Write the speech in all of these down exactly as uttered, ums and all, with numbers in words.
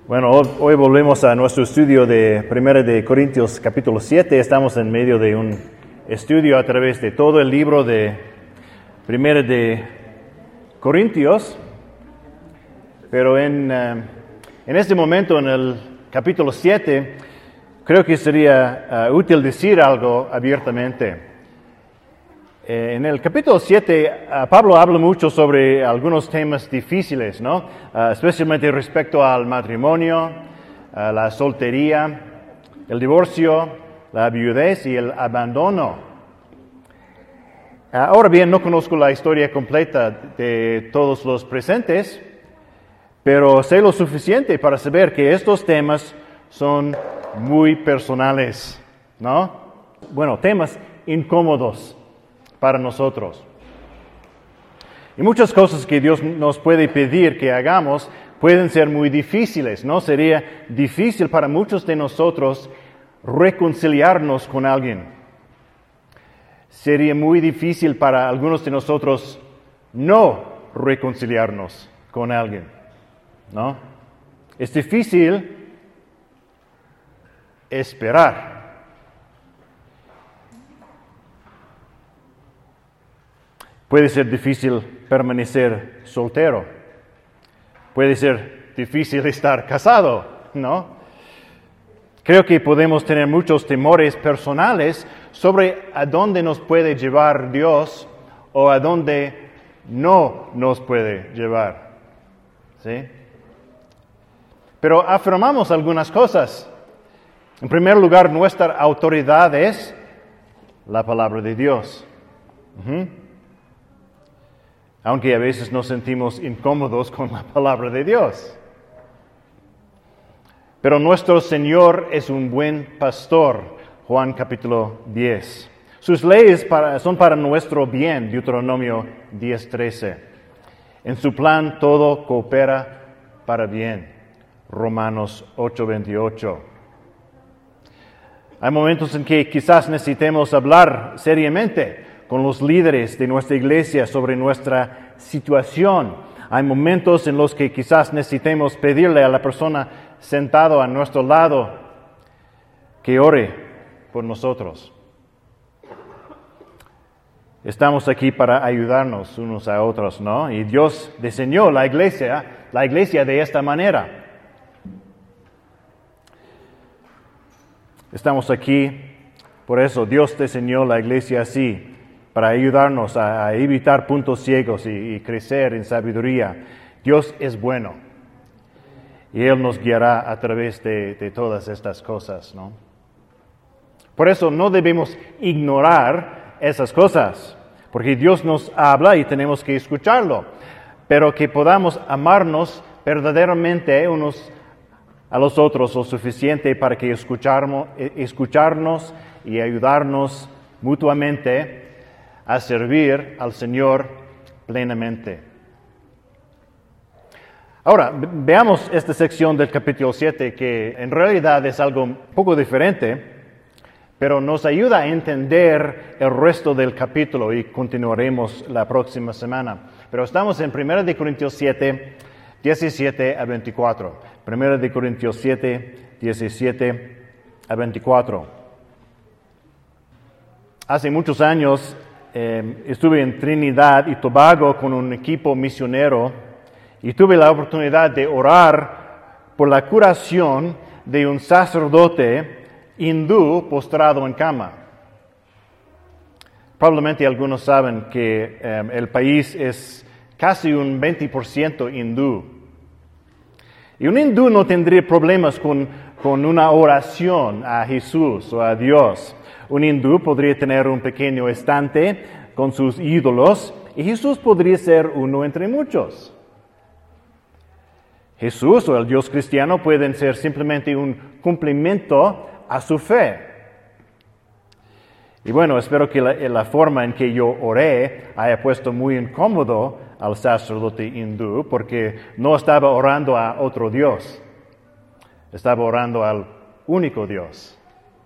Bueno, hoy, hoy volvemos a nuestro estudio de Primera de Corintios capítulo siete. Estamos en medio de un estudio a través de todo el libro de Primera de Corintios. Pero en, uh, en este momento, en el capítulo siete, creo que sería uh, útil decir algo abiertamente. Eh, en el capítulo siete, uh, Pablo habla mucho sobre algunos temas difíciles, ¿no? Uh, especialmente respecto al matrimonio, uh, la soltería, el divorcio, la viudez y el abandono. Uh, ahora bien, no conozco la historia completa de todos los presentes, pero sé lo suficiente para saber que estos temas son muy personales, ¿no? Bueno, temas incómodos para nosotros. Y muchas cosas que Dios nos puede pedir que hagamos pueden ser muy difíciles, ¿no? Sería difícil para muchos de nosotros reconciliarnos con alguien. Sería muy difícil para algunos de nosotros no reconciliarnos con alguien, ¿no? Es difícil esperar. Puede ser difícil permanecer soltero. Puede ser difícil estar casado, ¿no? Creo que podemos tener muchos temores personales sobre a dónde nos puede llevar Dios o a dónde no nos puede llevar, ¿sí? Pero afirmamos algunas cosas. En primer lugar, nuestra autoridad es la palabra de Dios. Uh-huh. Aunque a veces nos sentimos incómodos con la palabra de Dios. Pero nuestro Señor es un buen pastor, Juan capítulo diez. Sus leyes para, son para nuestro bien, Deuteronomio diez trece. En su plan todo coopera para bien, Romanos ocho veintiocho. Hay momentos en que quizás necesitemos hablar seriamente con los líderes de nuestra iglesia sobre nuestra situación. Hay momentos en los que quizás necesitemos pedirle a la persona sentada a nuestro lado que ore por nosotros. Estamos aquí para ayudarnos unos a otros, ¿no? Y Dios diseñó la iglesia, la iglesia de esta manera. Estamos aquí, por eso Dios diseñó la iglesia así, para ayudarnos a, a evitar puntos ciegos y, y crecer en sabiduría. Dios es bueno y Él nos guiará a través de, de todas estas cosas, ¿no? Por eso no debemos ignorar esas cosas, porque Dios nos habla y tenemos que escucharlo, pero que podamos amarnos verdaderamente unos a los otros lo suficiente para que escucharnos, escucharnos y ayudarnos mutuamente a servir al Señor plenamente. Ahora, veamos esta sección del capítulo siete, que en realidad es algo un poco diferente, pero nos ayuda a entender el resto del capítulo y continuaremos la próxima semana. Pero estamos en Primera de Corintios siete, diecisiete a veinticuatro. Primera de Corintios siete, diecisiete a veinticuatro. Hace muchos años Eh, estuve en Trinidad y Tobago con un equipo misionero y tuve la oportunidad de orar por la curación de un sacerdote hindú postrado en cama. Probablemente algunos saben que eh, el país es casi un veinte por ciento hindú. Y un hindú no tendría problemas con, con una oración a Jesús o a Dios. Un hindú podría tener un pequeño estante con sus ídolos y Jesús podría ser uno entre muchos. Jesús o el Dios cristiano pueden ser simplemente un cumplimiento a su fe. Y bueno, espero que la, la forma en que yo oré haya puesto muy incómodo al sacerdote hindú, porque no estaba orando a otro Dios, estaba orando al único Dios.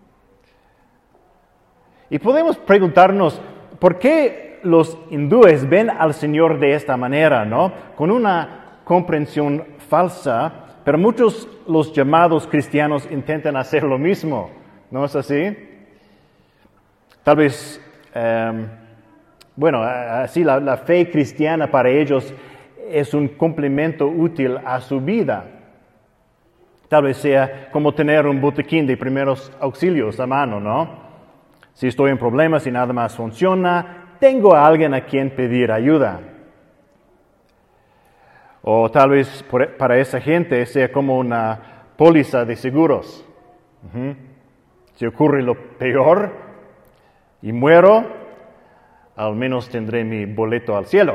Y podemos preguntarnos, ¿por qué los hindúes ven al Señor de esta manera, no? Con una comprensión falsa Pero muchos los llamados cristianos intentan hacer lo mismo, ¿no es así? Tal vez, um, bueno, así la, la fe cristiana para ellos es un complemento útil a su vida. Tal vez sea como tener un botiquín de primeros auxilios a mano, ¿no? Si estoy en problemas y nada más funciona, tengo a alguien a quien pedir ayuda. O tal vez para esa gente sea como una póliza de seguros. Uh-huh. Si ocurre lo peor y muero, al menos tendré mi boleto al cielo.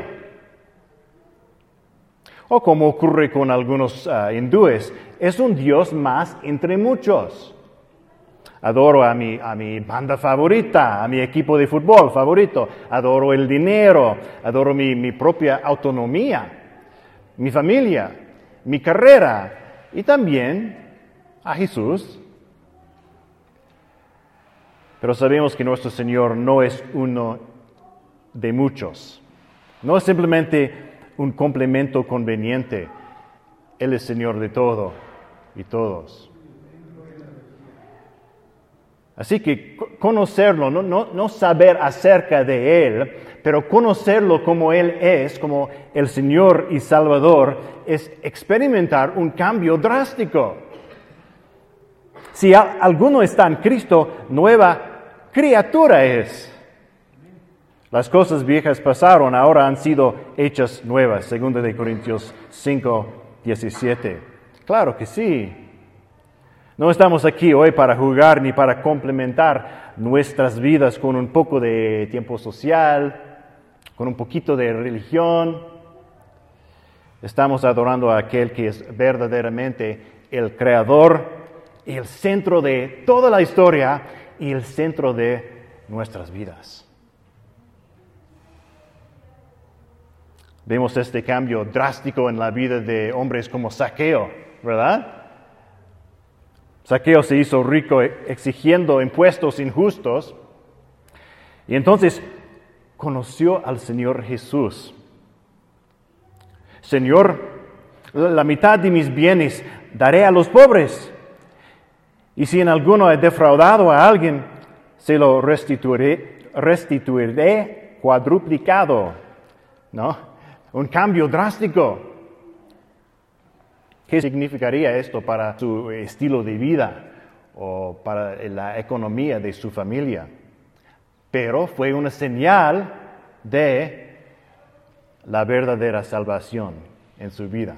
O como ocurre con algunos uh, hindúes, es un Dios más entre muchos. Adoro a mi, a mi banda favorita, a mi equipo de fútbol favorito, adoro el dinero, adoro mi, mi propia autonomía, mi familia, mi carrera y también a Jesús. Pero sabemos que nuestro Señor no es uno de muchos, no es simplemente un complemento conveniente. Él es Señor de todo y todos. Así que conocerlo, no, no, no saber acerca de Él, pero conocerlo como Él es, como el Señor y Salvador, es experimentar un cambio drástico. Si alguno está en Cristo, nueva criatura es. Las cosas viejas pasaron, ahora han sido hechas nuevas. Segunda de Corintios cinco, diecisiete. Claro que sí. No estamos aquí hoy para jugar ni para complementar nuestras vidas con un poco de tiempo social, con un poquito de religión. Estamos adorando a aquel que es verdaderamente el creador y el centro de toda la historia y el centro de nuestras vidas. Vemos este cambio drástico en la vida de hombres como Zaqueo, ¿verdad? Zaqueo se hizo rico exigiendo impuestos injustos y entonces conoció al Señor Jesús. Señor, la mitad de mis bienes daré a los pobres y si en alguno he defraudado a alguien, se lo restituiré, restituiré cuadruplicado, ¿no? Un cambio drástico. ¿Qué significaría esto para su estilo de vida o para la economía de su familia? Pero fue una señal de la verdadera salvación en su vida.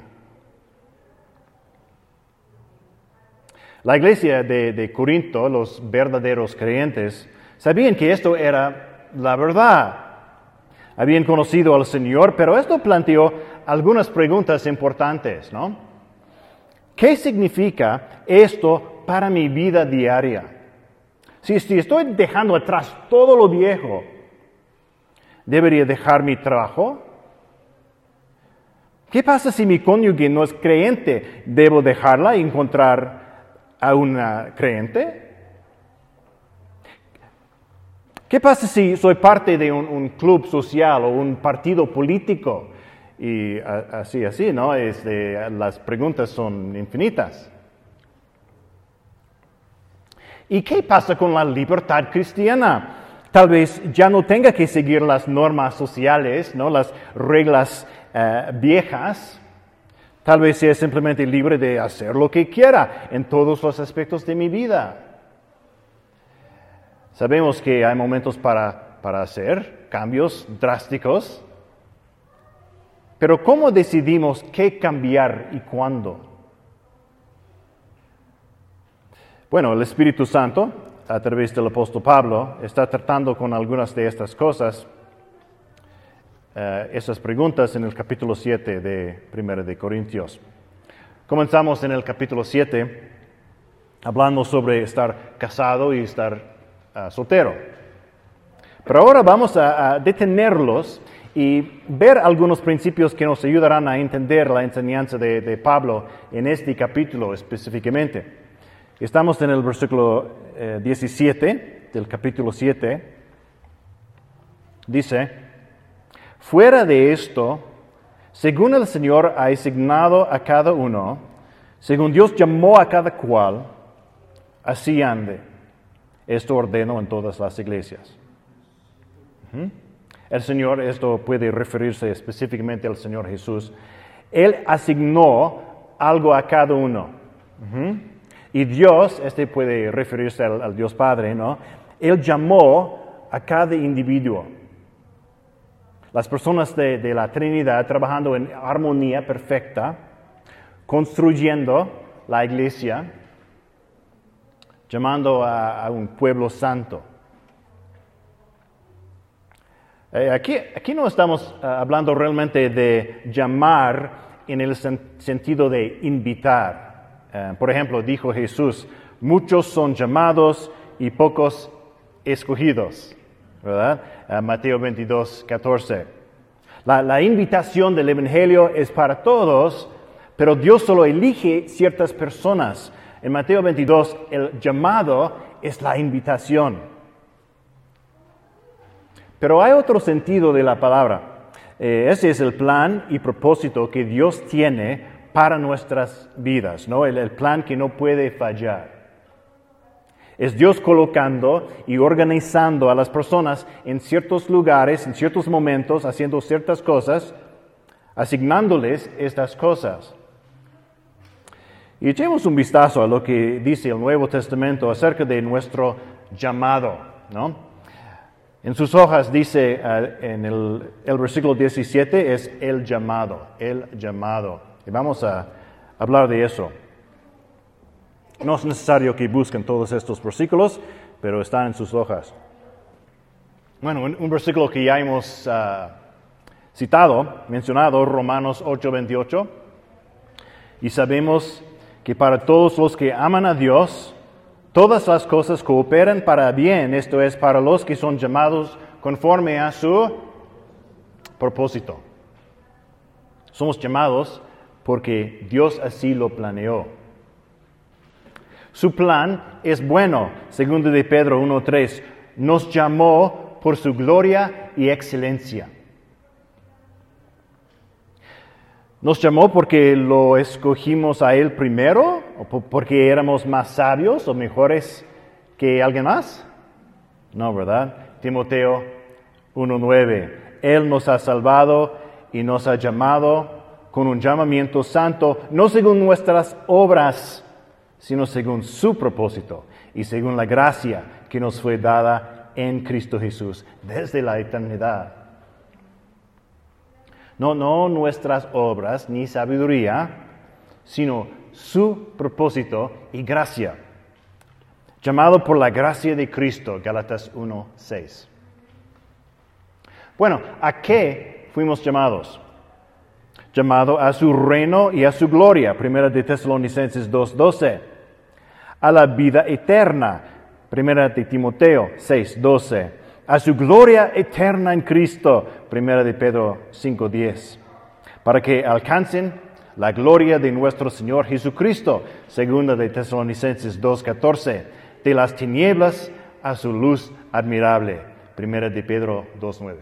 La iglesia de, de Corinto, los verdaderos creyentes, sabían que esto era la verdad. Habían conocido al Señor, pero esto planteó algunas preguntas importantes, ¿no? ¿Qué significa esto para mi vida diaria? Si, si estoy dejando atrás todo lo viejo, ¿debería dejar mi trabajo? ¿Qué pasa si mi cónyuge no es creyente? ¿Debo dejarla y encontrar a una creyente? ¿Qué pasa si soy parte de un, un club social o un partido político? Y a, así, así, ¿no? Este, las preguntas son infinitas. ¿Y qué pasa con la libertad cristiana? Tal vez ya no tenga que seguir las normas sociales, ¿no? Las reglas uh, viejas. Tal vez sea simplemente libre de hacer lo que quiera en todos los aspectos de mi vida. Sabemos que hay momentos para, para hacer cambios drásticos, pero ¿cómo decidimos qué cambiar y cuándo? Bueno, el Espíritu Santo, a través del apóstol Pablo, está tratando con algunas de estas cosas, uh, esas preguntas en el capítulo siete de Primera de Corintios. Comenzamos en el capítulo siete, hablando sobre estar casado y estar Uh, soltero. Pero ahora vamos a, a detenerlos y ver algunos principios que nos ayudarán a entender la enseñanza de, de Pablo en este capítulo específicamente. Estamos en el versículo eh, diecisiete del capítulo siete. Dice, fuera de esto, según el Señor ha asignado a cada uno, Según Dios llamó a cada cual, así ande. Esto ordeno en todas las iglesias. Uh-huh. El Señor, esto puede referirse específicamente al Señor Jesús. Él asignó algo a cada uno. Uh-huh. Y Dios, este puede referirse al, al Dios Padre, ¿no? Él llamó a cada individuo. Las personas de, de la Trinidad trabajando en armonía perfecta, construyendo la iglesia, llamando a, a un pueblo santo. Eh, aquí, aquí no estamos uh, hablando realmente de llamar en el sen- sentido de invitar. Uh, por ejemplo, dijo Jesús, muchos son llamados y pocos escogidos, ¿verdad? Uh, Mateo veintidós, catorce. La, la invitación del Evangelio es para todos, pero Dios solo elige ciertas personas. En Mateo veintidós, el llamado es la invitación. Pero hay otro sentido de la palabra. Eh, ese es el plan y propósito que Dios tiene para nuestras vidas, ¿no? El, el plan que no puede fallar. Es Dios colocando y organizando a las personas en ciertos lugares, en ciertos momentos, haciendo ciertas cosas, asignándoles estas cosas. Y echemos un vistazo a lo que dice el Nuevo Testamento acerca de nuestro llamado, ¿no? En sus hojas dice uh, en el, el versículo diecisiete es el llamado, el llamado. Y vamos a hablar de eso. No es necesario que busquen todos estos versículos, pero están en sus hojas. Bueno, un, un versículo que ya hemos uh, citado, mencionado, Romanos ocho veintiocho. Y sabemos que para todos los que aman a Dios, todas las cosas cooperan para bien, esto es, para los que son llamados conforme a su propósito. Somos llamados porque Dios así lo planeó. Su plan es bueno, segundo de Pedro uno tres, nos llamó por su gloria y excelencia. ¿Nos llamó porque lo escogimos a Él primero? ¿O porque éramos más sabios o mejores que alguien más? No, ¿verdad? Timoteo uno nueve. Él nos ha salvado y nos ha llamado con un llamamiento santo, no según nuestras obras, sino según su propósito y según la gracia que nos fue dada en Cristo Jesús desde la eternidad. No, no nuestras obras ni sabiduría, sino su propósito y gracia. Llamado por la gracia de Cristo, Gálatas uno seis. Bueno, ¿a qué fuimos llamados? Llamado a su reino y a su gloria, primera de Tesalonicenses dos doce. A la vida eterna, primera de Timoteo seis doce. A su gloria eterna en Cristo, primera de Pedro cinco diez, para que alcancen la gloria de nuestro Señor Jesucristo, segunda de Tesalonicenses dos catorce, de las tinieblas a su luz admirable, primera de Pedro dos nueve.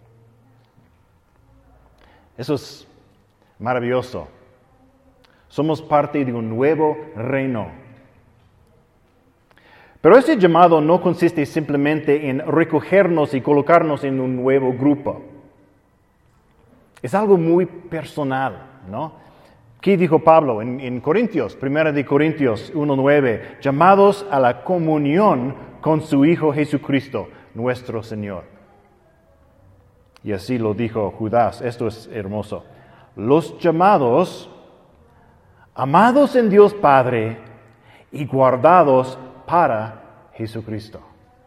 Eso es maravilloso. Somos parte de un nuevo reino. Pero ese llamado no consiste simplemente en recogernos y colocarnos en un nuevo grupo. Es algo muy personal, ¿no? ¿Qué dijo Pablo en, en Corintios? Primera de Corintios uno nueve. Llamados a la comunión con su Hijo Jesucristo, nuestro Señor. Y así lo dijo Judas. Esto es hermoso. Los llamados, amados en Dios Padre y guardados para Jesucristo.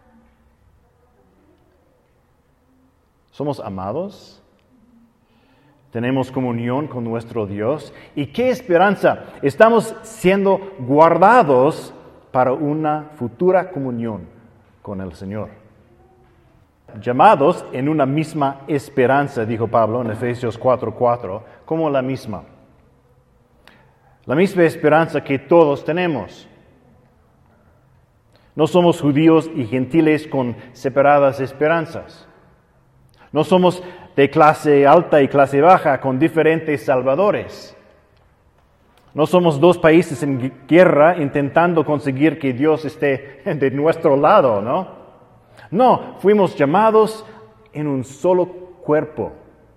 ¿Somos amados? ¿Tenemos comunión con nuestro Dios? ¿Y qué esperanza? Estamos siendo guardados para una futura comunión con el Señor. Llamados en una misma esperanza, dijo Pablo en Efesios cuatro cuatro, como la misma. La misma esperanza que todos tenemos. No somos judíos y gentiles con separadas esperanzas. No somos de clase alta y clase baja con diferentes salvadores. No somos dos países en guerra intentando conseguir que Dios esté de nuestro lado, ¿no? No, fuimos llamados en un solo cuerpo.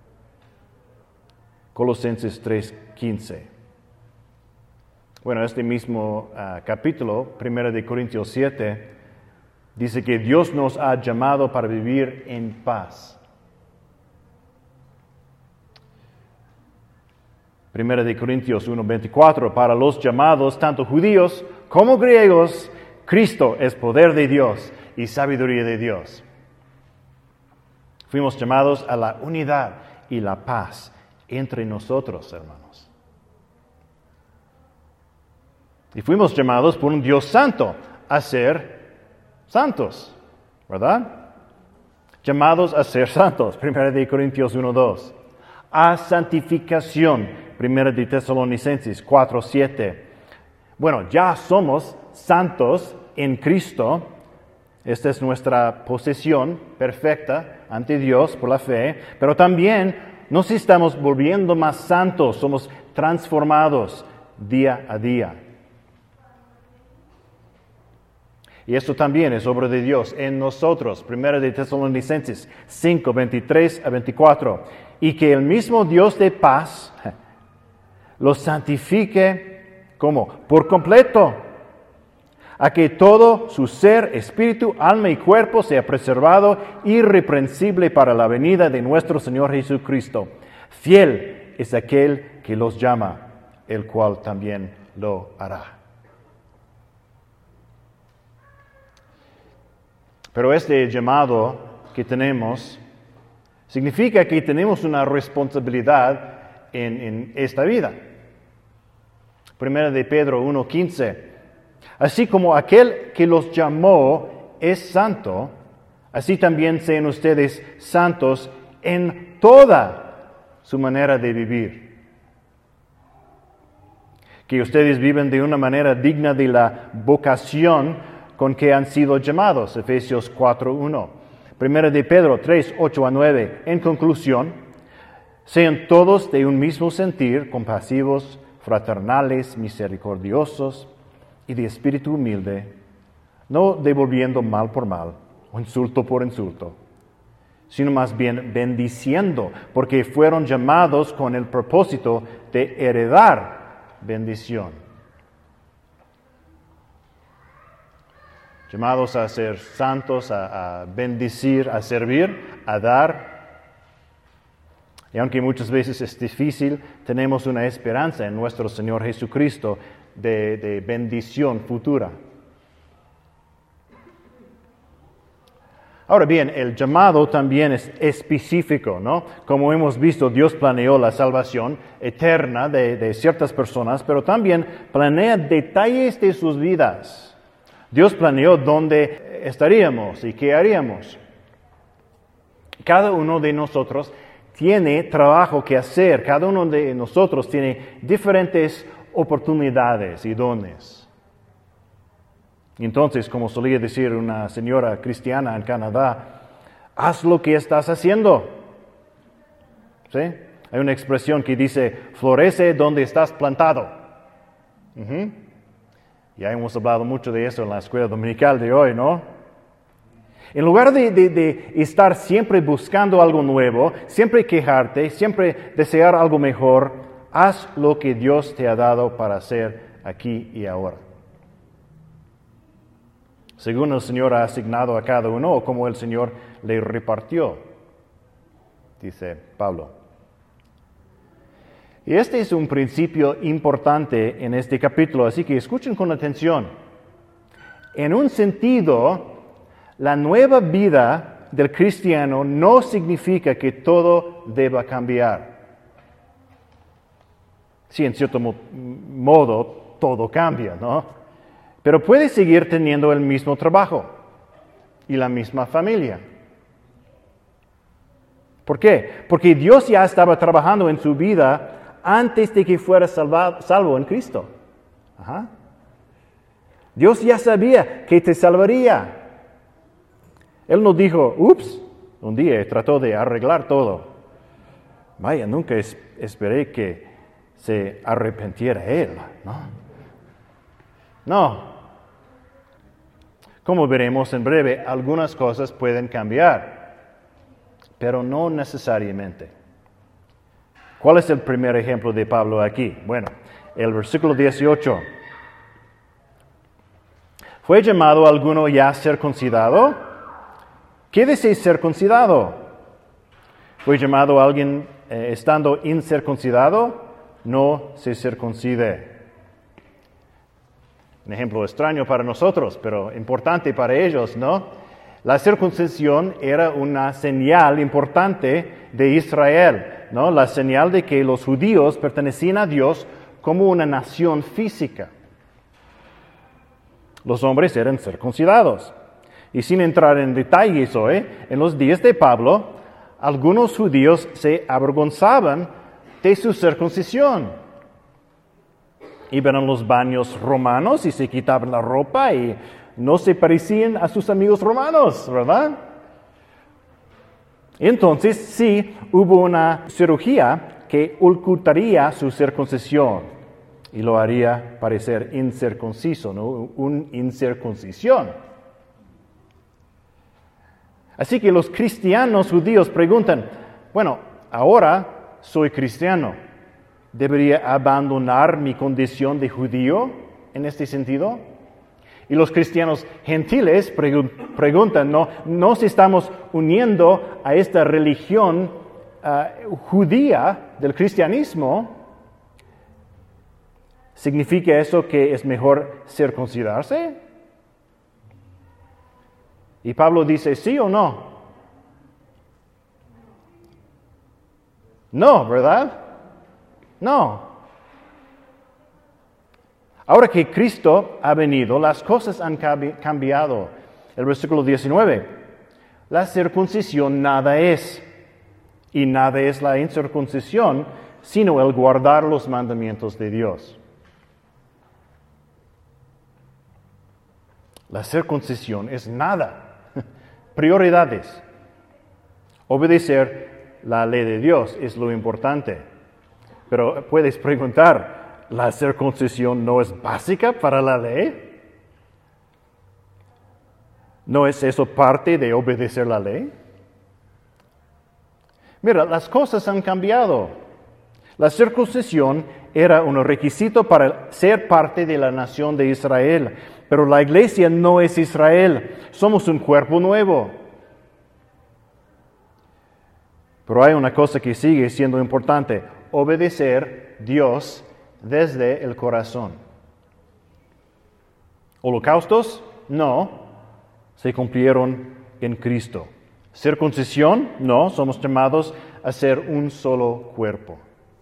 Colosenses tres quince. Bueno, este mismo uh, capítulo, primero de Corintios siete, dice que Dios nos ha llamado para vivir en paz. Primera de Corintios uno veinticuatro, para los llamados, tanto judíos como griegos, Cristo es poder de Dios y sabiduría de Dios. Fuimos llamados a la unidad y la paz entre nosotros, hermanos. Y fuimos llamados por un Dios santo a ser santos, ¿verdad? Llamados a ser santos, Primera de Corintios uno dos. A santificación, Primera de Tesalonicenses cuatro siete. Bueno, ya somos santos en Cristo. Esta es nuestra posesión perfecta ante Dios por la fe, pero también nos estamos volviendo más santos, somos transformados día a día. Y esto también es obra de Dios en nosotros. Primera de Tesalonicenses cinco veintitrés a veinticuatro. Y que el mismo Dios de paz los santifique, ¿cómo? Por completo, a que todo su ser, espíritu, alma y cuerpo sea preservado irreprensible para la venida de nuestro Señor Jesucristo. Fiel es aquel que los llama, el cual también lo hará. Pero este llamado que tenemos significa que tenemos una responsabilidad en, en esta vida. Primera de Pedro uno quince. Así como aquel que los llamó es santo, así también sean ustedes santos en toda su manera de vivir. Que ustedes viven de una manera digna de la vocación con que han sido llamados. Efesios cuatro uno. Primera de Pedro tres ocho a nueve. En conclusión, sean todos de un mismo sentir, compasivos, fraternales, misericordiosos y de espíritu humilde, no devolviendo mal por mal o insulto por insulto, sino más bien bendiciendo, porque fueron llamados con el propósito de heredar bendición. Llamados a ser santos, a, a bendecir, a servir, a dar. Y aunque muchas veces es difícil, tenemos una esperanza en nuestro Señor Jesucristo de, de bendición futura. Ahora bien, el llamado también es específico, ¿no? Como hemos visto, Dios planeó la salvación eterna de, de ciertas personas, pero también planea detalles de sus vidas. Dios planeó dónde estaríamos y qué haríamos. Cada uno de nosotros tiene trabajo que hacer. Cada uno de nosotros tiene diferentes oportunidades y dones. Entonces, como solía decir una señora cristiana en Canadá, haz lo que estás haciendo. ¿Sí? Hay una expresión que dice, florece donde estás plantado. Uh-huh. Ya hemos hablado mucho de eso en la escuela dominical de hoy, ¿no? En lugar de, de, de estar siempre buscando algo nuevo, siempre quejarte, siempre desear algo mejor, haz lo que Dios te ha dado para hacer aquí y ahora. Según el Señor ha asignado a cada uno o como el Señor le repartió, dice Pablo. Y este es un principio importante en este capítulo, así que escuchen con atención. En un sentido, la nueva vida del cristiano no significa que todo deba cambiar. Sí, en cierto mo- modo, todo cambia, ¿no? Pero puede seguir teniendo el mismo trabajo y la misma familia. ¿Por qué? Porque Dios ya estaba trabajando en su vida antes de que fuera salvado, salvo en Cristo. Ajá. Dios ya sabía que te salvaría. Él no dijo, ups, un día trató de arreglar todo. Vaya, nunca es, esperé que se arrepintiera él, ¿no? No. Como veremos en breve, algunas cosas pueden cambiar, pero no necesariamente. ¿Cuál es el primer ejemplo de Pablo aquí? Bueno, el versículo dieciocho. ¿Fue llamado alguno ya circuncidado? ¿Qué dice circuncidado? ¿Fue llamado alguien eh, estando incircuncidado? No se circuncide. Un ejemplo extraño para nosotros, pero importante para ellos, ¿no? La circuncisión era una señal importante de Israel, ¿no? La señal de que los judíos pertenecían a Dios como una nación física. Los hombres eran circuncidados. Y sin entrar en detalles hoy, en los días de Pablo, algunos judíos se avergonzaban de su circuncisión. Iban a los baños romanos y se quitaban la ropa y no se parecían a sus amigos romanos, ¿verdad? Entonces, sí, hubo una cirugía que ocultaría su circuncisión y lo haría parecer incircunciso, ¿no? Una incircuncisión. Así que los cristianos judíos preguntan, bueno, ahora soy cristiano. ¿Debería abandonar mi condición de judío en este sentido? Y los cristianos gentiles pregun- preguntan, ¿no? ¿Nos estamos uniendo a esta religión uh, judía del cristianismo? ¿Significa eso que es mejor circuncidarse? Y Pablo dice, ¿sí o no? No, ¿verdad? No. Ahora que Cristo ha venido, las cosas han cambiado. El versículo diecinueve. La circuncisión nada es, y nada es la incircuncisión, sino el guardar los mandamientos de Dios. La circuncisión es nada. Prioridades. Obedecer la ley de Dios es lo importante. Pero puedes preguntar, ¿la circuncisión no es básica para la ley? ¿No es eso parte de obedecer la ley? Mira, las cosas han cambiado. La circuncisión era un requisito para ser parte de la nación de Israel, pero la iglesia no es Israel, somos un cuerpo nuevo. Pero hay una cosa que sigue siendo importante: obedecer a Dios desde el corazón. Holocaustos, no, se cumplieron en Cristo. Circuncisión, no, somos llamados a ser un solo cuerpo.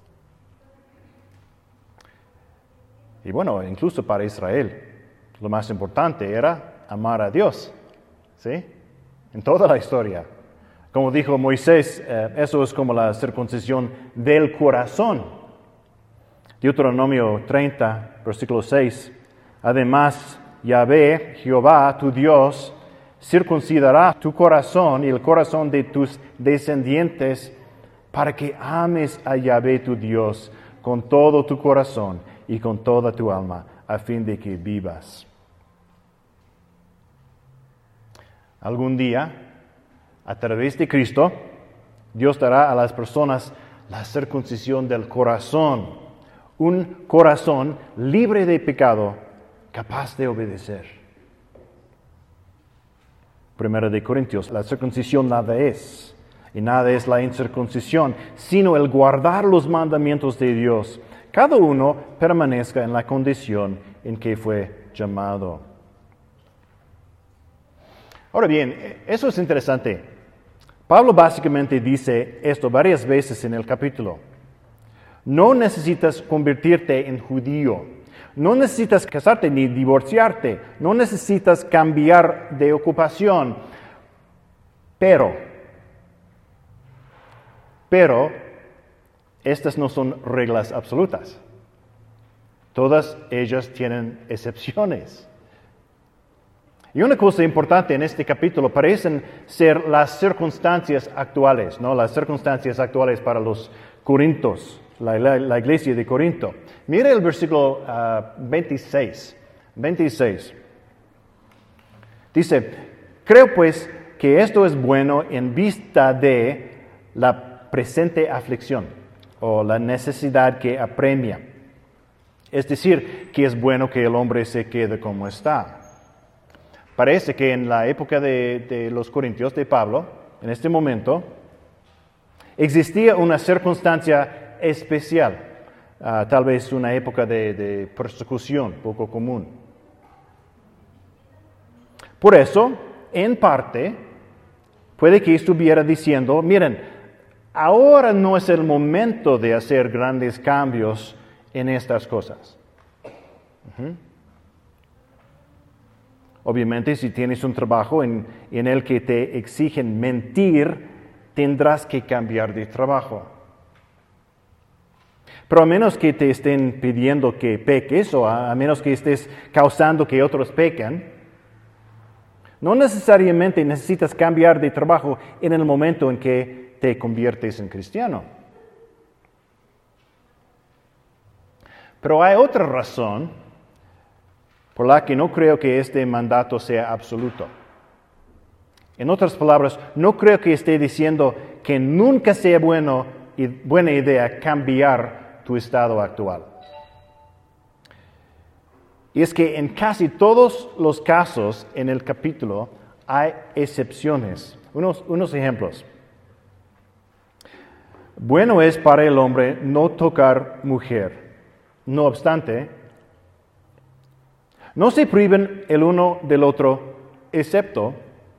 Y bueno, incluso para Israel, lo más importante era amar a Dios, ¿sí? En toda la historia. Como dijo Moisés, eh, eso es como la circuncisión del corazón. Deuteronomio treinta, versículo seis. Además, Yahvé, Jehová, tu Dios, circuncidará tu corazón y el corazón de tus descendientes para que ames a Yahvé tu Dios con todo tu corazón y con toda tu alma, a fin de que vivas. Algún día, a través de Cristo, Dios dará a las personas la circuncisión del corazón, un corazón libre de pecado, capaz de obedecer. Primera de Corintios, la circuncisión nada es, y nada es la incircuncisión, sino el guardar los mandamientos de Dios. Cada uno permanezca en la condición en que fue llamado. Ahora bien, eso es interesante. Pablo básicamente dice esto varias veces en el capítulo. No necesitas convertirte en judío. No necesitas casarte ni divorciarte. No necesitas cambiar de ocupación. Pero, pero, estas no son reglas absolutas. Todas ellas tienen excepciones. Y una cosa importante en este capítulo parecen ser las circunstancias actuales, ¿no? Las circunstancias actuales para los corintios, la, la, la iglesia de Corinto. Mire el versículo uh, veintiséis. veintiséis. Dice, creo pues que esto es bueno en vista de la presente aflicción o la necesidad que apremia. Es decir, que es bueno que el hombre se quede como está. Parece que en la época de, de los Corintios, de Pablo, en este momento, existía una circunstancia especial, uh, tal vez una época de, de persecución poco común. Por eso, en parte, puede que estuviera diciendo, miren, ahora no es el momento de hacer grandes cambios en estas cosas. Uh-huh. Obviamente, si tienes un trabajo en, en el que te exigen mentir, tendrás que cambiar de trabajo. Pero a menos que te estén pidiendo que peques o a, a menos que estés causando que otros pecan, no necesariamente necesitas cambiar de trabajo en el momento en que te conviertes en cristiano. Pero hay otra razón por la que no creo que este mandato sea absoluto. En otras palabras, no creo que esté diciendo que nunca sea bueno y buena idea cambiar tu estado actual. Y es que en casi todos los casos en el capítulo hay excepciones. Unos, unos ejemplos. Bueno es para el hombre no tocar mujer. No obstante, no se priven el uno del otro, excepto,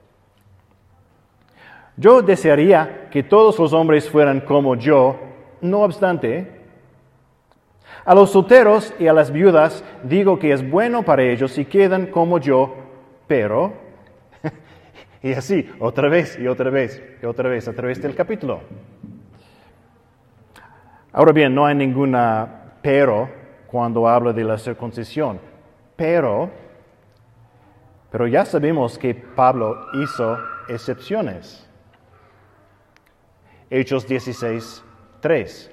yo desearía que todos los hombres fueran como yo, no obstante, a los solteros y a las viudas digo que es bueno para ellos si quedan como yo, pero, y así, otra vez y otra vez y otra vez a través del capítulo. Ahora bien, no hay ninguna pero cuando habla de la circuncisión, pero, pero ya sabemos que Pablo hizo excepciones. Hechos dieciséis, tres.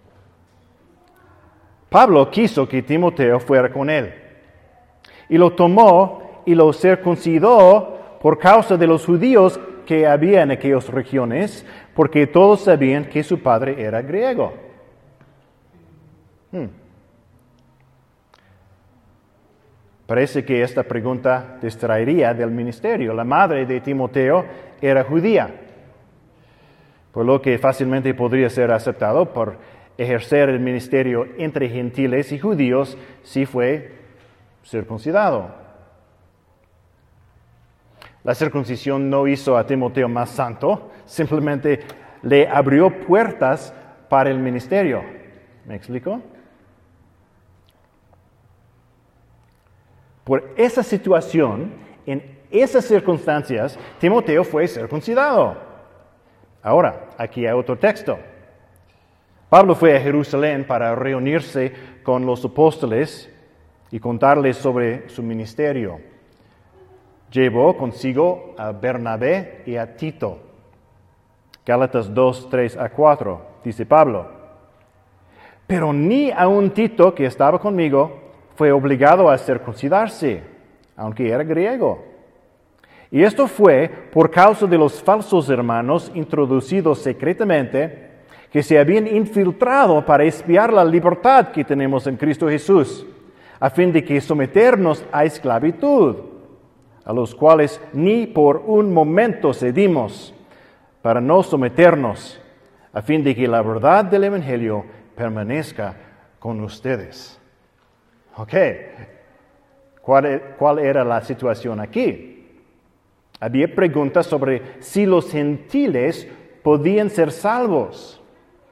Pablo quiso que Timoteo fuera con él, y lo tomó y lo circuncidó por causa de los judíos que había en aquellas regiones, porque todos sabían que su padre era griego. Hmm. Parece que esta pregunta distraería del ministerio. La madre de Timoteo era judía, por lo que fácilmente podría ser aceptado por ejercer el ministerio entre gentiles y judíos si fue circuncidado. La circuncisión no hizo a Timoteo más santo, simplemente le abrió puertas para el ministerio. ¿Me explico? Por esa situación, en esas circunstancias, Timoteo fue circuncidado. Ahora, aquí hay otro texto. Pablo fue a Jerusalén para reunirse con los apóstoles y contarles sobre su ministerio. Llevó consigo a Bernabé y a Tito. Gálatas dos, tres a cuatro, dice Pablo. Pero ni aun Tito, que estaba conmigo, fue obligado a circuncidarse, aunque era griego. Y esto fue por causa de los falsos hermanos introducidos secretamente, que se habían infiltrado para espiar la libertad que tenemos en Cristo Jesús, a fin de que someternos a esclavitud, a los cuales ni por un momento cedimos, para no someternos, a fin de que la verdad del Evangelio permanezca con ustedes. Ok, ¿cuál, cuál era la situación aquí? Había preguntas sobre si los gentiles podían ser salvos.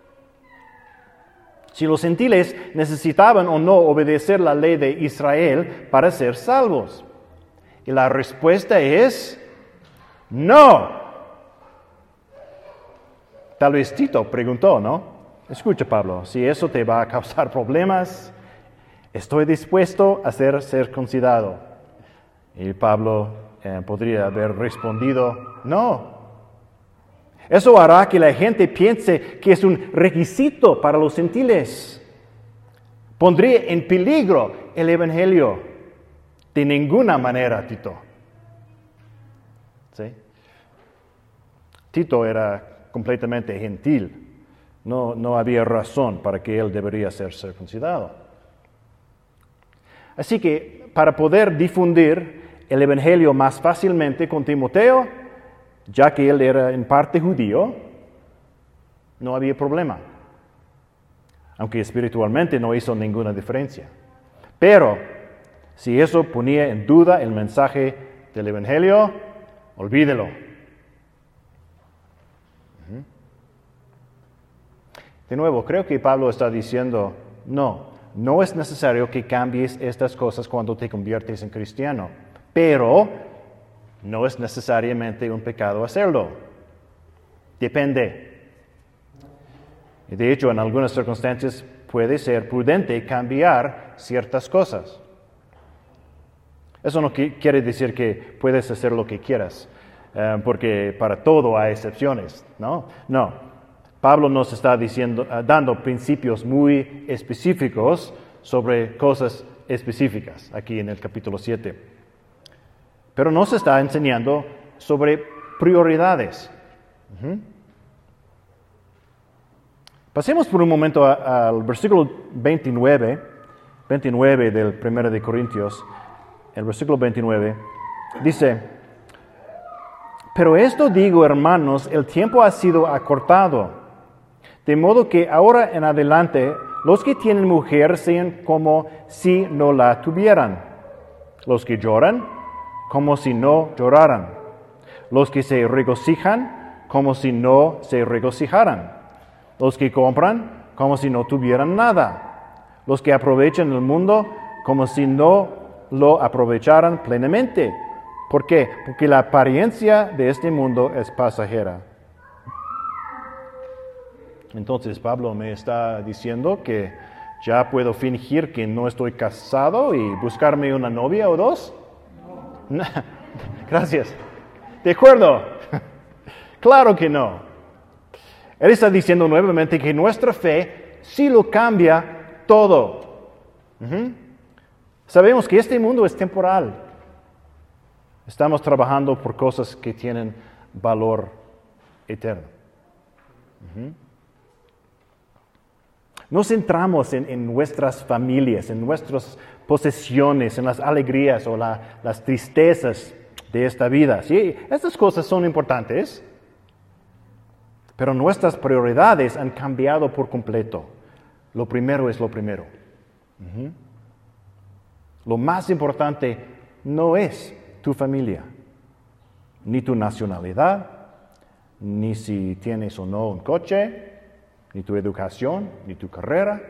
Si los gentiles necesitaban o no obedecer la ley de Israel para ser salvos. Y la respuesta es no. Tal vez Tito preguntó, ¿no? Escucha, Pablo, si eso te va a causar problemas, estoy dispuesto a ser circuncidado. Y Pablo eh, podría haber respondido, no. Eso hará que la gente piense que es un requisito para los gentiles. Pondría en peligro el Evangelio. De ninguna manera, Tito. ¿Sí? Tito era completamente gentil. No, no había razón para que él debería ser circuncidado. Así que para poder difundir el Evangelio más fácilmente con Timoteo, ya que él era en parte judío, no había problema. Aunque espiritualmente no hizo ninguna diferencia. Pero si eso ponía en duda el mensaje del Evangelio, olvídelo. De nuevo, creo que Pablo está diciendo, no, no es necesario que cambies estas cosas cuando te conviertes en cristiano, pero no es necesariamente un pecado hacerlo. Depende. Y de hecho, en algunas circunstancias puede ser prudente cambiar ciertas cosas. Eso no quiere decir que puedes hacer lo que quieras, eh, porque para todo hay excepciones, ¿no? No. Pablo nos está diciendo, uh, dando principios muy específicos sobre cosas específicas aquí en el capítulo siete. Pero nos está enseñando sobre prioridades. Uh-huh. Pasemos por un momento a, al versículo veintinueve, veintinueve del primero de Corintios. El versículo veintinueve dice, pero esto digo, hermanos, el tiempo ha sido acortado. De modo que ahora en adelante los que tienen mujer sean como si no la tuvieran. Los que lloran, como si no lloraran. Los que se regocijan, como si no se regocijaran. Los que compran, como si no tuvieran nada. Los que aprovechan el mundo, como si no lo aprovecharan plenamente. ¿Por qué? Porque la apariencia de este mundo es pasajera. Entonces Pablo me está diciendo que ya puedo fingir que no estoy casado y buscarme una novia o dos. No. Gracias. De acuerdo. Claro que no. Él está diciendo nuevamente que nuestra fe sí lo cambia todo. Uh-huh. Sabemos que este mundo es temporal. Estamos trabajando por cosas que tienen valor eterno. Uh-huh. Nos centramos en, en nuestras familias, en nuestras posesiones, en las alegrías o la, las tristezas de esta vida. Sí, estas cosas son importantes, pero nuestras prioridades han cambiado por completo. Lo primero es lo primero. Uh-huh. Lo más importante no es tu familia, ni tu nacionalidad, ni si tienes o no un coche, ni tu educación, ni tu carrera.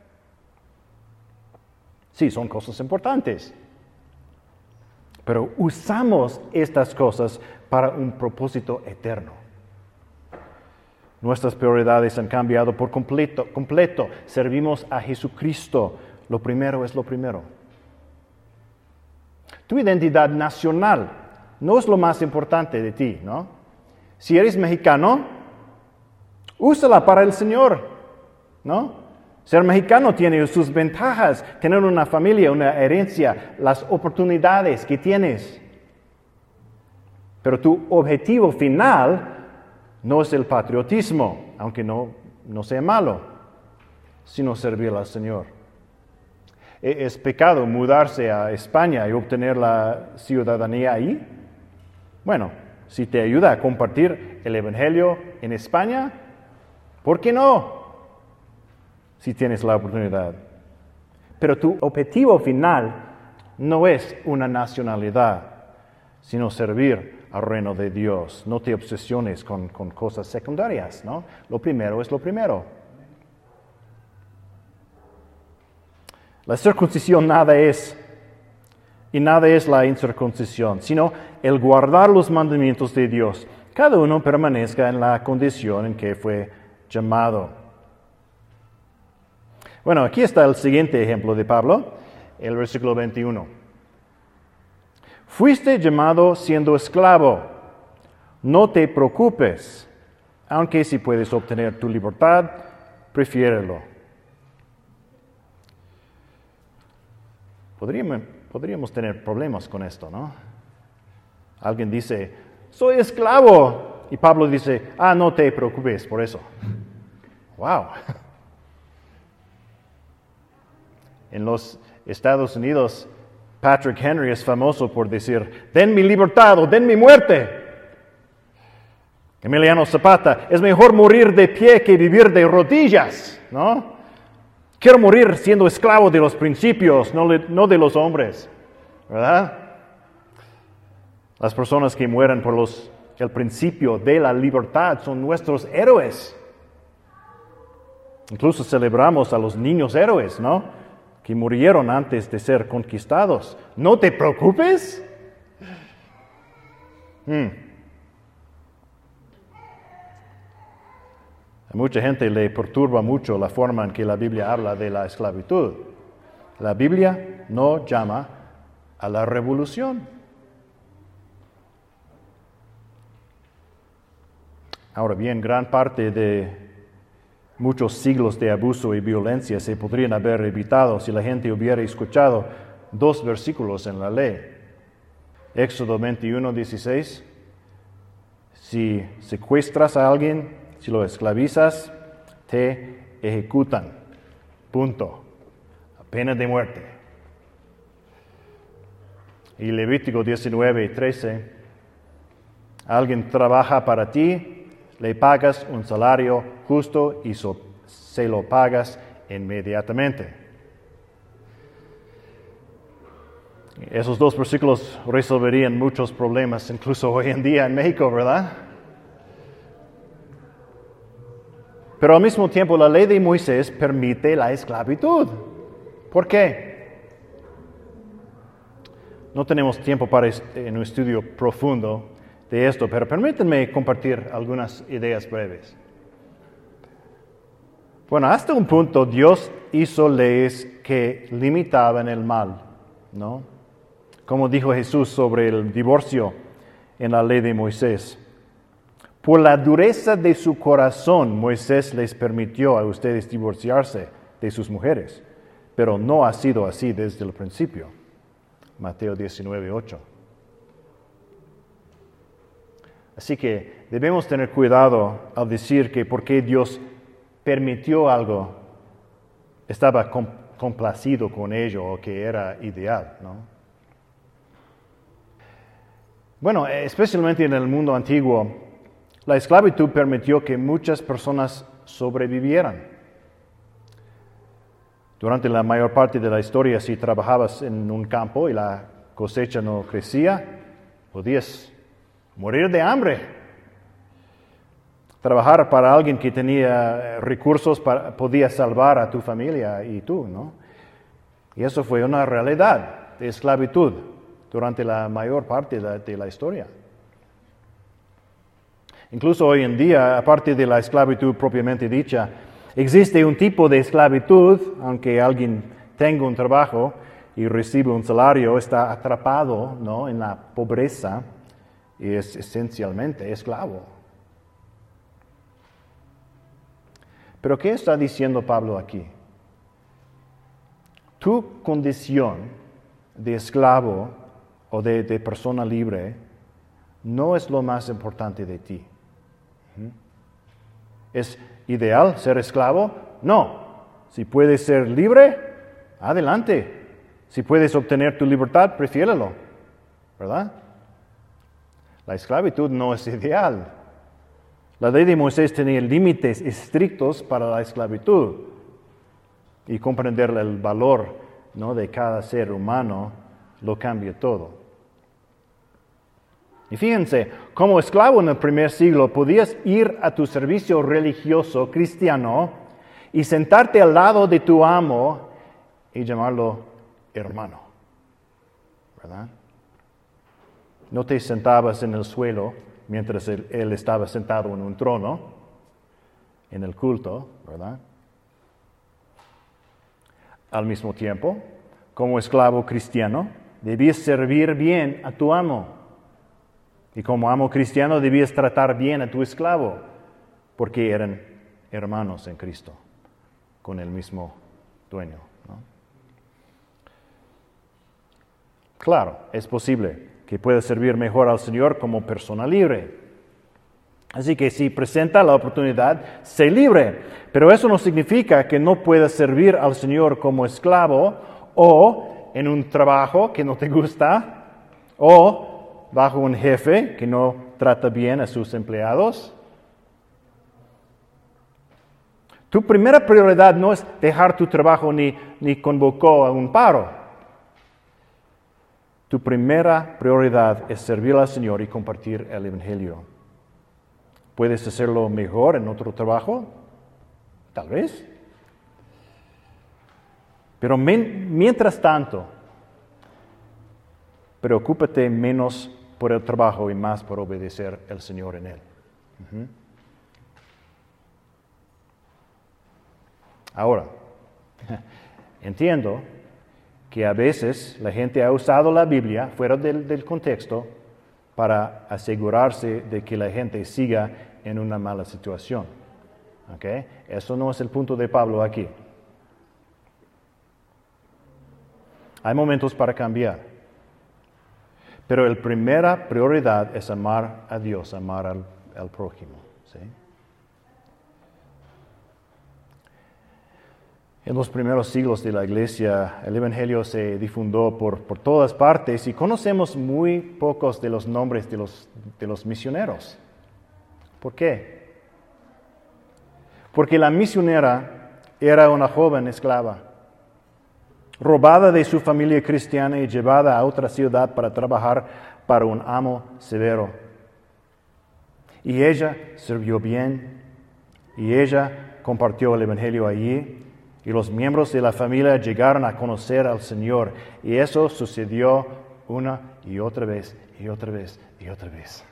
Sí, son cosas importantes. Pero usamos estas cosas para un propósito eterno. Nuestras prioridades han cambiado por completo, completo. Servimos a Jesucristo. Lo primero es lo primero. Tu identidad nacional no es lo más importante de ti, ¿no? Si eres mexicano, úsala para el Señor, ¿no? Ser mexicano tiene sus ventajas, tener una familia, una herencia, las oportunidades que tienes. Pero tu objetivo final no es el patriotismo, aunque no, no sea malo, sino servir al Señor. ¿Es pecado mudarse a España y obtener la ciudadanía ahí? Bueno, si te ayuda a compartir el Evangelio en España, ¿por qué no? Si tienes la oportunidad. Pero tu objetivo final no es una nacionalidad, sino servir al reino de Dios. No te obsesiones con, con cosas secundarias, ¿no? Lo primero es lo primero. La circuncisión nada es, y nada es la incircuncisión, sino el guardar los mandamientos de Dios. Cada uno permanezca en la condición en que fue llamado. Bueno, aquí está el siguiente ejemplo de Pablo, el versículo veintiuno. Fuiste llamado siendo esclavo, no te preocupes, aunque si puedes obtener tu libertad, prefiérelo. Podríamos, podríamos tener problemas con esto, ¿no? Alguien dice, soy esclavo. Y Pablo dice, ah, no te preocupes por eso. Wow. En los Estados Unidos, Patrick Henry es famoso por decir, den mi libertad o den mi muerte. Emiliano Zapata, es mejor morir de pie que vivir de rodillas, ¿no? Quiero morir siendo esclavo de los principios, no, le, no de los hombres, ¿verdad? Las personas que mueren por los, el principio de la libertad son nuestros héroes. Incluso celebramos a los niños héroes, ¿no? Que murieron antes de ser conquistados. ¿No te preocupes? Hmm. A mucha gente le perturba mucho la forma en que la Biblia habla de la esclavitud. La Biblia no llama a la revolución. Ahora bien, gran parte de muchos siglos de abuso y violencia se podrían haber evitado si la gente hubiera escuchado dos versículos en la ley. Éxodo veintiuno, dieciséis. Si secuestras a alguien, si lo esclavizas, te ejecutan. Punto. A pena de muerte. Y Levítico diecinueve, trece. Alguien trabaja para ti, le pagas un salario justo y so, se lo pagas inmediatamente. Esos dos versículos resolverían muchos problemas, incluso hoy en día en México, ¿verdad? Pero al mismo tiempo la ley de Moisés permite la esclavitud. ¿Por qué? No tenemos tiempo para en un estudio profundo de esto, pero permítanme compartir algunas ideas breves. Bueno, hasta un punto Dios hizo leyes que limitaban el mal, ¿no? Como dijo Jesús sobre el divorcio en la ley de Moisés. Por la dureza de su corazón, Moisés les permitió a ustedes divorciarse de sus mujeres, pero no ha sido así desde el principio. Mateo diecinueve, ocho. Así que debemos tener cuidado al decir que porque Dios permitió algo, estaba complacido con ello o que era ideal, ¿no? Bueno, especialmente en el mundo antiguo, la esclavitud permitió que muchas personas sobrevivieran. Durante la mayor parte de la historia, si trabajabas en un campo y la cosecha no crecía, podías morir de hambre. Trabajar para alguien que tenía recursos para, podía salvar a tu familia y tú, ¿no? Y eso fue una realidad de esclavitud durante la mayor parte de la, de la historia. Incluso hoy en día, aparte de la esclavitud propiamente dicha, existe un tipo de esclavitud, aunque alguien tenga un trabajo y recibe un salario, está atrapado, ¿no?, en la pobreza. Y es esencialmente esclavo. Pero ¿qué está diciendo Pablo aquí? Tu condición de esclavo o de, de persona libre no es lo más importante de ti. ¿Es ideal ser esclavo? No. Si puedes ser libre, adelante. Si puedes obtener tu libertad, prefiérelo, ¿verdad? La esclavitud no es ideal. La ley de Moisés tenía límites estrictos para la esclavitud. Y comprender el valor, ¿no?, de cada ser humano lo cambia todo. Y fíjense, como esclavo en el primer siglo podías ir a tu servicio religioso cristiano y sentarte al lado de tu amo y llamarlo hermano, ¿verdad? No te sentabas en el suelo mientras él, él estaba sentado en un trono, en el culto, ¿verdad? Al mismo tiempo, como esclavo cristiano, debías servir bien a tu amo. Y como amo cristiano, debías tratar bien a tu esclavo. porque eran hermanos en Cristo, con el mismo dueño, ¿no? Claro, es posible que pueda servir mejor al Señor como persona libre. Así que si presenta la oportunidad, sé libre. Pero eso no significa que no puedas servir al Señor como esclavo o en un trabajo que no te gusta o bajo un jefe que no trata bien a sus empleados. Tu primera prioridad no es dejar tu trabajo ni, ni convocó a un paro. Tu primera prioridad es servir al Señor y compartir el Evangelio. ¿Puedes hacerlo mejor en otro trabajo? Tal vez. Pero men, mientras tanto, preocúpate menos por el trabajo y más por obedecer al Señor en él. Uh-huh. Ahora, entiendo que a veces la gente ha usado la Biblia fuera del, del contexto para asegurarse de que la gente siga en una mala situación. ¿Okay? Eso no es el punto de Pablo aquí. Hay momentos para cambiar. Pero la primera prioridad es amar a Dios, amar al, al prójimo. ¿Sí? En los primeros siglos de la Iglesia, el Evangelio se difundió por, por todas partes y conocemos muy pocos de los nombres de los, de los misioneros. ¿Por qué? Porque la misionera era una joven esclava, robada de su familia cristiana y llevada a otra ciudad para trabajar para un amo severo. Y ella sirvió bien, y ella compartió el Evangelio allí, y los miembros de la familia llegaron a conocer al Señor, y eso sucedió una y otra vez, y otra vez, y otra vez.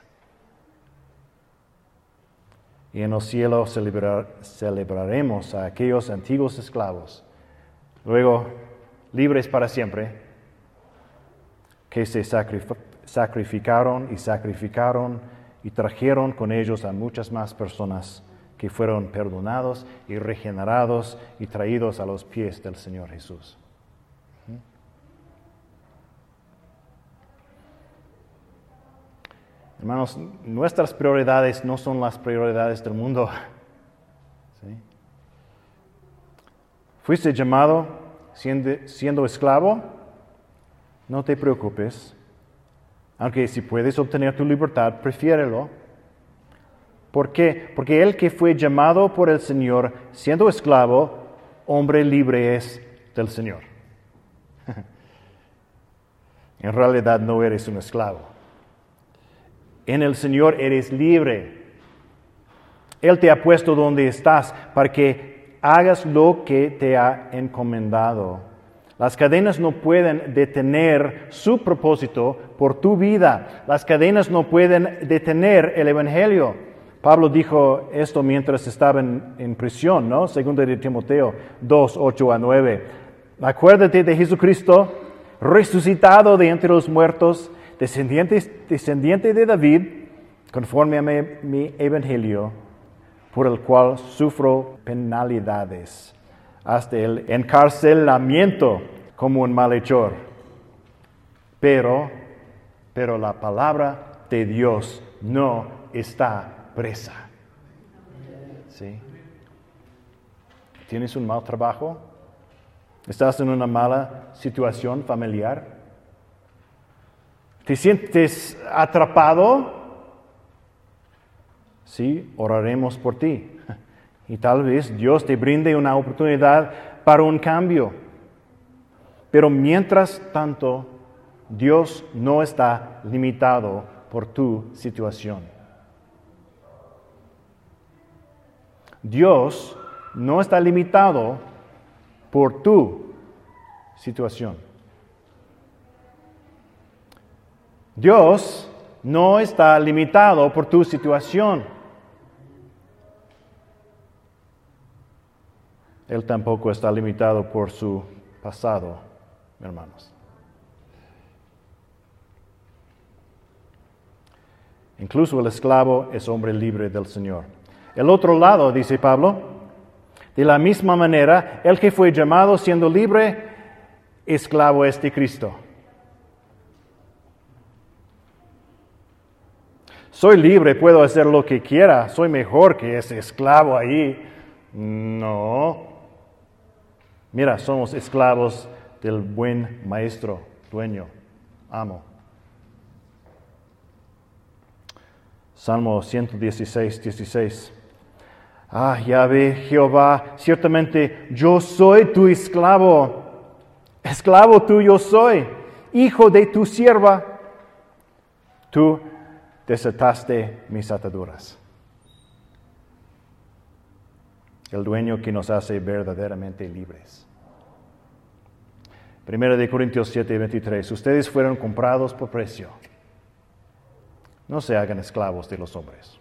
Y en el cielo celebrar, celebraremos a aquellos antiguos esclavos, luego libres para siempre, que se sacrif- sacrificaron y sacrificaron y trajeron con ellos a muchas más personas que fueron perdonados y regenerados y traídos a los pies del Señor Jesús. Hermanos, nuestras prioridades no son las prioridades del mundo. ¿Sí? ¿Fuiste llamado siendo, siendo esclavo? No te preocupes. Aunque si puedes obtener tu libertad, prefiérelo. ¿Por qué? Porque el que fue llamado por el Señor siendo esclavo, hombre libre es del Señor. En realidad no eres un esclavo. En el Señor eres libre. Él te ha puesto donde estás para que hagas lo que te ha encomendado. Las cadenas no pueden detener su propósito por tu vida. Las cadenas no pueden detener el Evangelio. Pablo dijo esto mientras estaba en, en prisión, ¿no? Segunda de Timoteo dos, ocho a nueve. Acuérdate de Jesucristo, resucitado de entre los muertos, descendiente, descendiente de David, conforme a mi, mi evangelio, por el cual sufro penalidades, hasta el encarcelamiento como un malhechor. Pero, pero la palabra de Dios no está presa. ¿Sí? ¿Tienes un mal trabajo? ¿Estás en una mala situación familiar? ¿Te sientes atrapado? Sí, oraremos por ti. Y tal vez Dios te brinde una oportunidad para un cambio. Pero mientras tanto, Dios no está limitado por tu situación. Dios no está limitado por tu situación. Dios no está limitado por tu situación. Él tampoco está limitado por su pasado, hermanos. Incluso el esclavo es hombre libre del Señor. El otro lado, dice Pablo, de la misma manera, el que fue llamado siendo libre, esclavo es de Cristo. Soy libre, puedo hacer lo que quiera, soy mejor que ese esclavo ahí. No. Mira, somos esclavos del buen maestro, dueño, amo. Salmo ciento dieciséis, dieciséis. Ah, Yahvé, Jehová, ciertamente yo soy tu esclavo. Esclavo tuyo soy, hijo de tu sierva. Tú desataste mis ataduras. El dueño que nos hace verdaderamente libres. Primera de Corintios siete, veintitrés. Ustedes fueron comprados por precio. No se hagan esclavos de los hombres.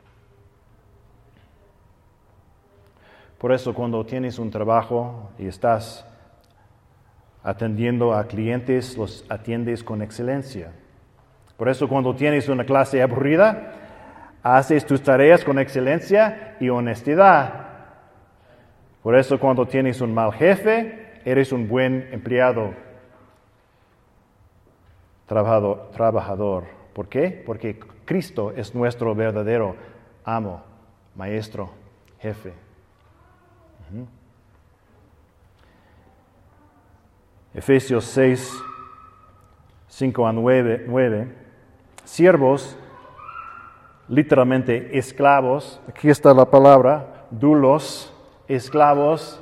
Por eso cuando tienes un trabajo y estás atendiendo a clientes, los atiendes con excelencia. Por eso cuando tienes una clase aburrida, haces tus tareas con excelencia y honestidad. Por eso cuando tienes un mal jefe, eres un buen empleado, trabajador. trabajador. ¿Por qué? Porque Cristo es nuestro verdadero amo, maestro, jefe. Uh-huh. Efesios seis, cinco a nueve, nueve. Siervos, literalmente esclavos, aquí está la palabra, doulos, esclavos,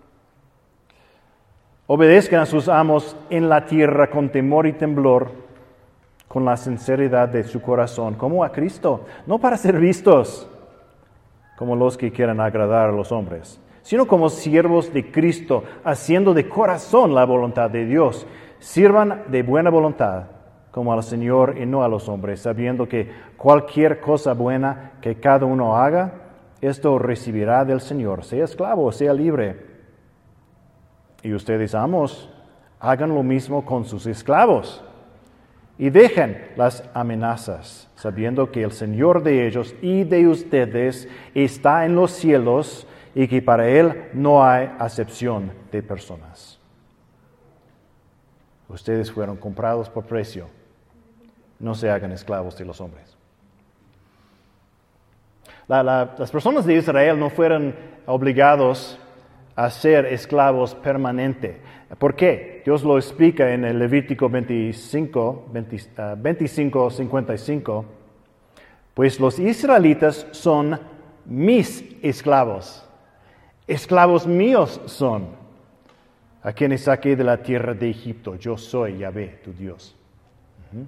obedezcan a sus amos en la tierra con temor y temblor, con la sinceridad de su corazón, como a Cristo, no para ser vistos como los que quieran agradar a los hombres, sino como siervos de Cristo, haciendo de corazón la voluntad de Dios. Sirvan de buena voluntad, como al Señor y no a los hombres, sabiendo que cualquier cosa buena que cada uno haga, esto recibirá del Señor, sea esclavo, sea libre. Y ustedes, amos, hagan lo mismo con sus esclavos. Y dejen las amenazas, sabiendo que el Señor de ellos y de ustedes está en los cielos y que para Él no hay acepción de personas. Ustedes fueron comprados por precio. No se hagan esclavos de los hombres. La, la, las personas de Israel no fueron obligados a ser esclavos permanentes. ¿Por qué? Dios lo explica en el Levítico veinticinco, veinte, uh, veinticinco, cincuenta y cinco. Pues los israelitas son mis esclavos. Esclavos míos son, a quienes saqué de la tierra de Egipto. Yo soy Yahvé, tu Dios. Uh-huh.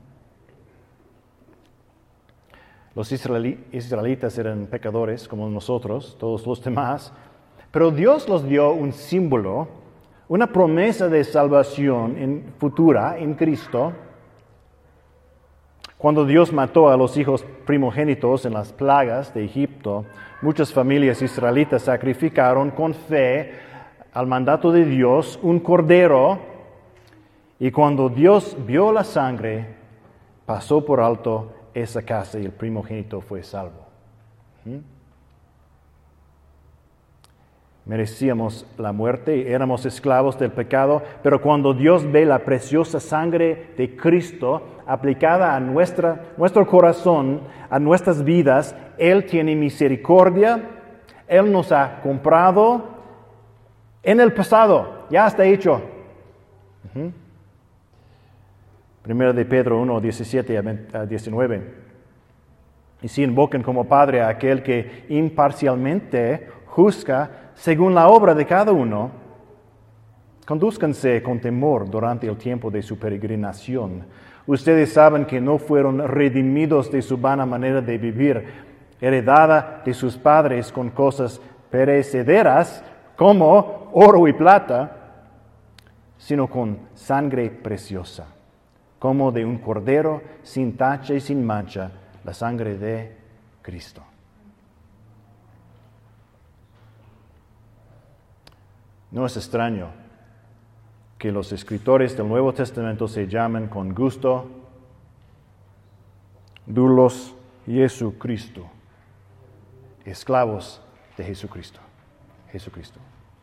Los israelitas eran pecadores como nosotros, todos los demás, pero Dios los dio un símbolo, una promesa de salvación en, futura en Cristo. Cuando Dios mató a los hijos primogénitos en las plagas de Egipto, muchas familias israelitas sacrificaron con fe al mandato de Dios un cordero, y cuando Dios vio la sangre, pasó por alto esa casa y el primogénito fue salvo. ¿Mm? Merecíamos la muerte, éramos esclavos del pecado, pero cuando Dios ve la preciosa sangre de Cristo aplicada a nuestra, nuestro corazón, a nuestras vidas, Él tiene misericordia, Él nos ha comprado en el pasado, ya está hecho. Uh-huh. Primera de Pedro uno, diecisiete a diecinueve. Y si invocan como Padre a aquel que imparcialmente juzga según la obra de cada uno, condúzcanse con temor durante el tiempo de su peregrinación. Ustedes saben que no fueron redimidos de su vana manera de vivir, heredada de sus padres con cosas perecederas como oro y plata, sino con sangre preciosa, como de un cordero sin tacha y sin mancha, la sangre de Cristo. No es extraño que los escritores del Nuevo Testamento se llamen con gusto doulos Jesucristo, esclavos de Jesucristo. Jesucristo.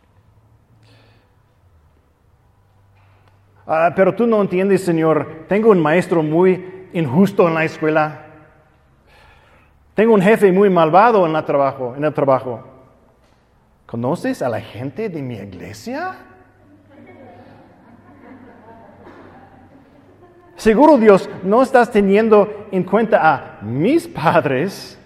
Ah, pero tú no entiendes, Señor, tengo un maestro muy injusto en la escuela. Tengo un jefe muy malvado en el trabajo, en el trabajo. ¿Conoces a la gente de mi iglesia? Seguro, Dios, no estás teniendo en cuenta a mis padres.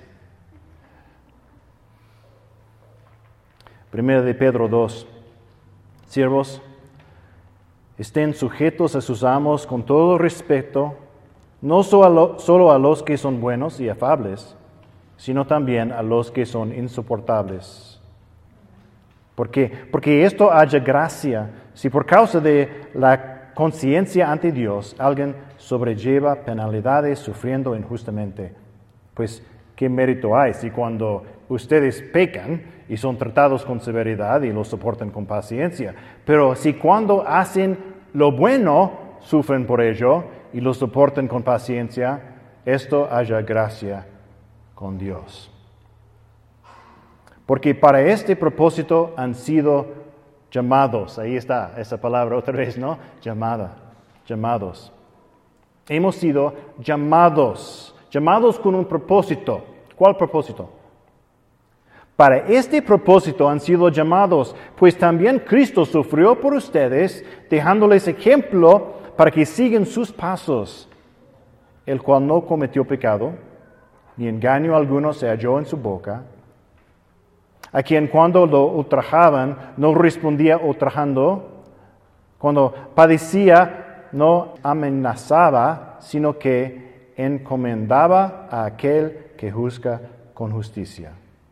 Primera de Pedro dos. Siervos, estén sujetos a sus amos con todo respeto, no solo a los que son buenos y afables, sino también a los que son insoportables. ¿Por qué? Porque esto haya gracia, si por causa de la conciencia ante Dios alguien sobrelleva penalidades sufriendo injustamente. Pues, ¿qué mérito hay si cuando ustedes pecan y son tratados con severidad y lo soportan con paciencia? Pero si cuando hacen lo bueno sufren por ello y lo soportan con paciencia, esto haya gracia con Dios. Porque para este propósito han sido llamados. Ahí está esa palabra otra vez, ¿no? Llamada, llamados. Hemos sido llamados, llamados con un propósito. ¿Cuál propósito? Para este propósito han sido llamados, pues también Cristo sufrió por ustedes, dejándoles ejemplo para que sigan sus pasos, el cual no cometió pecado, ni engaño alguno se halló en su boca, a quien cuando lo ultrajaban no respondía ultrajando, cuando padecía no amenazaba, sino que encomendaba a aquel que juzga con justicia.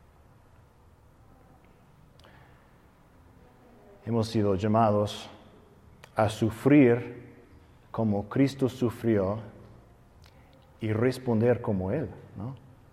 Hemos sido llamados a sufrir como Cristo sufrió y responder como Él, ¿no?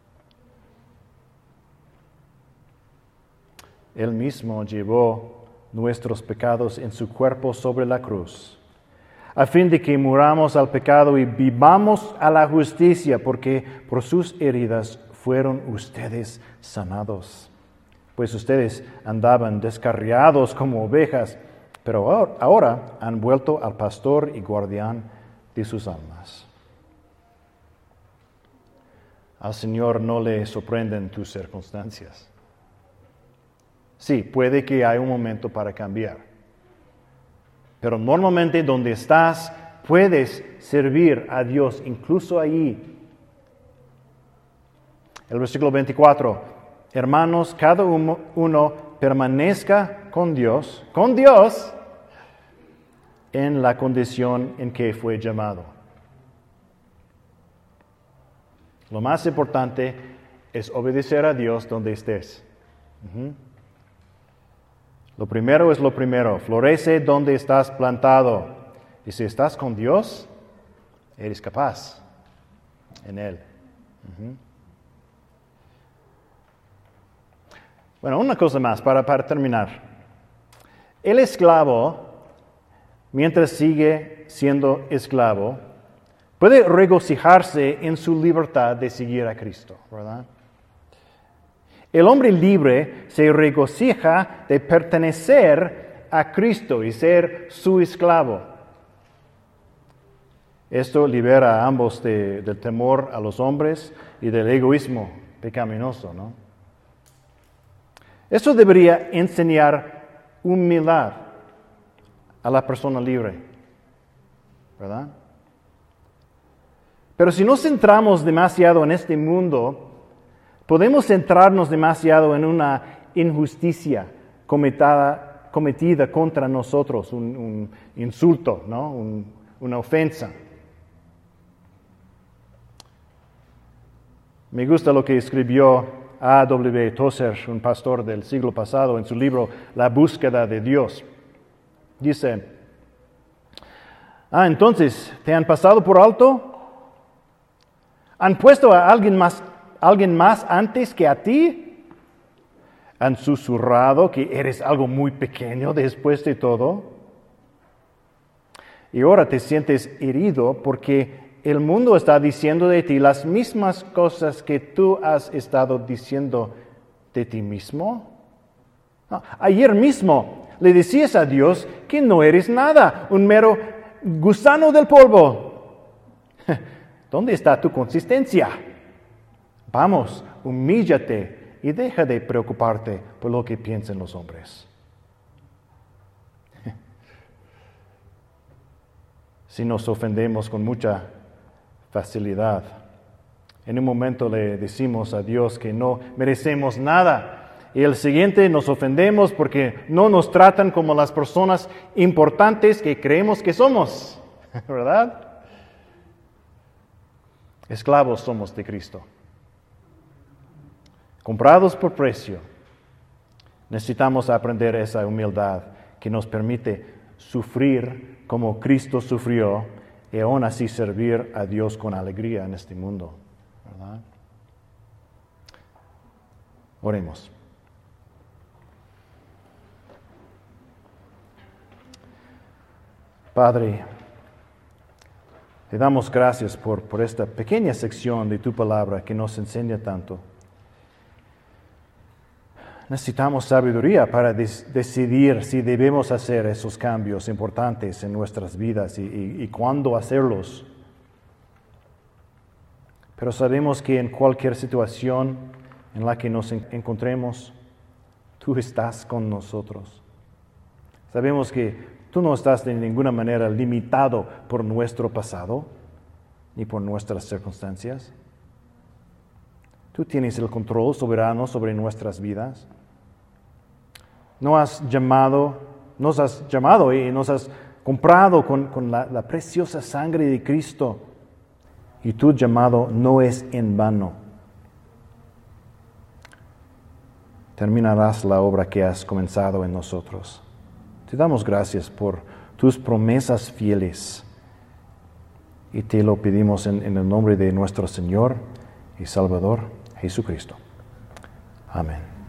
Él mismo llevó nuestros pecados en su cuerpo sobre la cruz, a fin de que muramos al pecado y vivamos a la justicia, porque por sus heridas fueron ustedes sanados. Pues ustedes andaban descarriados como ovejas, pero ahora han vuelto al pastor y guardián de sus almas. Al Señor no le sorprenden tus circunstancias. Sí, puede que haya un momento para cambiar, pero normalmente donde estás puedes servir a Dios, incluso ahí. El versículo veinticuatro, hermanos, cada uno, uno permanezca con Dios, con Dios, en la condición en que fue llamado. Lo más importante es obedecer a Dios donde estés. Uh-huh. Lo primero es lo primero. Florece donde estás plantado. Y si estás con Dios, eres capaz en Él. Uh-huh. Bueno, una cosa más para, para terminar. El esclavo, mientras sigue siendo esclavo, puede regocijarse en su libertad de seguir a Cristo, ¿verdad? El hombre libre se regocija de pertenecer a Cristo y ser su esclavo. Esto libera a ambos de, del temor a los hombres y del egoísmo pecaminoso, ¿no? Esto debería enseñar humildad a la persona libre, ¿verdad? Pero si nos centramos demasiado en este mundo, podemos centrarnos demasiado en una injusticia cometida, cometida contra nosotros, un, un insulto, ¿no? un, una ofensa. Me gusta lo que escribió A W Tozer, un pastor del siglo pasado, en su libro La búsqueda de Dios. Dice, ah, entonces, ¿te han pasado por alto? ¿Han puesto a alguien más, alguien más antes que a ti? ¿Han susurrado que eres algo muy pequeño después de todo? Y ahora te sientes herido porque el mundo está diciendo de ti las mismas cosas que tú has estado diciendo de ti mismo? No, ayer mismo le decías a Dios que no eres nada, un mero gusano del polvo. ¿Dónde está tu consistencia? Vamos, humíllate y deja de preocuparte por lo que piensan los hombres. Si nos ofendemos con mucha facilidad, en un momento le decimos a Dios que no merecemos nada, y el siguiente nos ofendemos porque no nos tratan como las personas importantes que creemos que somos, ¿verdad? Esclavos somos de Cristo, comprados por precio. Necesitamos aprender esa humildad que nos permite sufrir como Cristo sufrió y aún así servir a Dios con alegría en este mundo, ¿verdad? Oremos. Padre, te damos gracias por, por esta pequeña sección de tu palabra que nos enseña tanto. Necesitamos sabiduría para des- decidir si debemos hacer esos cambios importantes en nuestras vidas y, y, y cuándo hacerlos. Pero sabemos que en cualquier situación en la que nos en- encontremos, tú estás con nosotros. Sabemos que tú no estás de ninguna manera limitado por nuestro pasado ni por nuestras circunstancias. Tú tienes el control soberano sobre nuestras vidas. No has llamado, nos has llamado y nos has comprado con, con la, la preciosa sangre de Cristo. Y tu llamado no es en vano. Terminarás la obra que has comenzado en nosotros. Te damos gracias por tus promesas fieles y te lo pedimos en, en el nombre de nuestro Señor y Salvador Jesucristo. Amén.